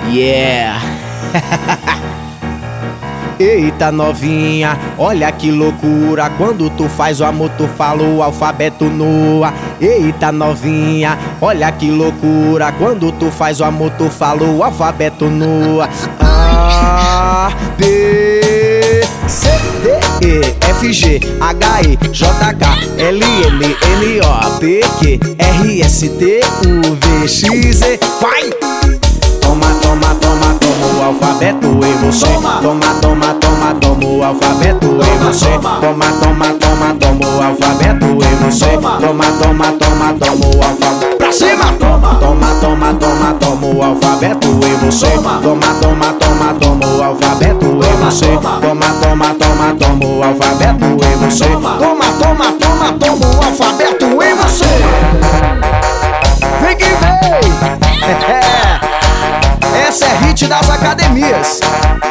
Yeah! Eita novinha, olha que loucura. Quando tu faz o amor, tu fala o alfabeto nua. Eita novinha, olha que loucura. Quando tu faz o amor, tu fala o alfabeto nua. A, B, C, D, E, F, G, H, I, J, K, L, M, N, O, P, Q, R, S, T, U, V, X, E. Vai! Toma, toma, toma, toma o alfabeto em você. Toma, toma, toma, toma o alfabeto em você. Toma, toma, toma, toma o alfabeto em você. Toma, toma, toma, toma o alfabeto. Pra cima! Toma, toma, toma, toma o alfabeto em você. Toma, toma, toma, toma o alfabeto em você. Toma, toma, toma, toma o alfabeto em você. Toma, toma, toma, toma o alfabeto em você. Vem que vem! Essa é hit das academias.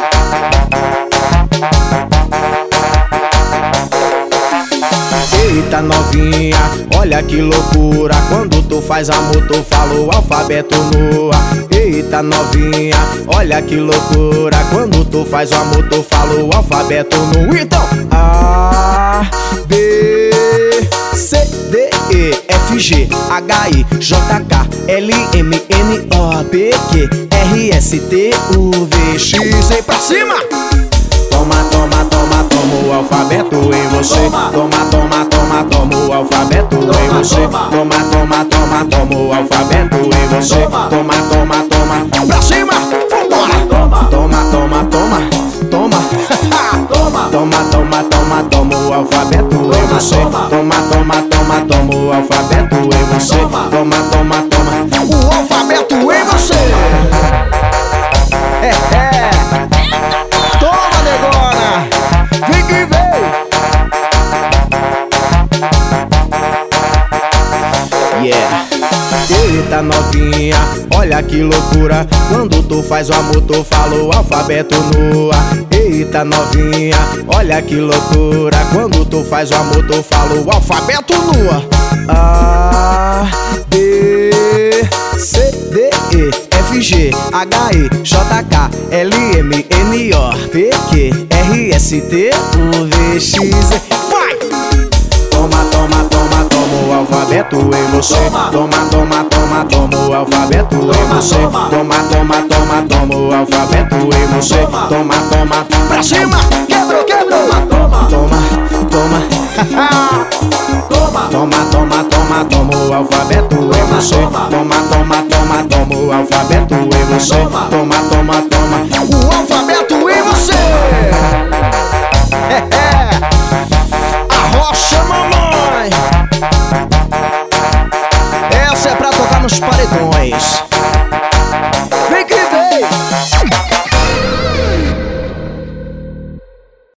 Eita novinha, olha que loucura. Quando tu faz amor, tu fala o alfabeto nua. Eita novinha, olha que loucura. Quando tu faz o amor, tu fala o alfabeto nua. Então, A, B, C, D, E, F, G, H, I, J, K, L, M, N, O, P, Q, R, S, T, U, V, X, E. Pra cima! Toma, toma, toma, toma o alfabeto em você. Toma, toma, toma, toma o alfabeto em você. Toma, toma, toma, toma o alfabeto em você. Toma, toma, toma. Pra cima! Vambora! Toma, toma, toma, toma. Toma, toma, toma, toma o alfabeto em você. Toma, toma, toma, toma o alfabeto em você. Toma, toma, toma o alfabeto em você. Toma, negona! Vem que vem! Yeah! Eita novinha, olha que loucura. Quando tu faz o amor, tu fala o alfabeto nua. Eita novinha, olha que loucura. Quando tu faz o amor, tu fala o alfabeto nua. A, B, C, D, E, F, G, H, I, J, K, L, M, N, O, P, Q, R, S, T, U, V, X, E. Vai! Toma, toma, toma, toma o alfabeto em você. Toma, toma, toma, toma o alfabeto em você. Toma, toma, toma, toma o alfabeto em você. Toma, toma, pra cima! Quebrou, quebrou! Toma, toma, toma. Toma, toma, toma, toma o alfabeto em você. Toma, toma, toma, toma o alfabeto em você. Toma, toma, toma o alfabeto em você. Arrocha, mamãe. Essa é pra tocar nos paredões.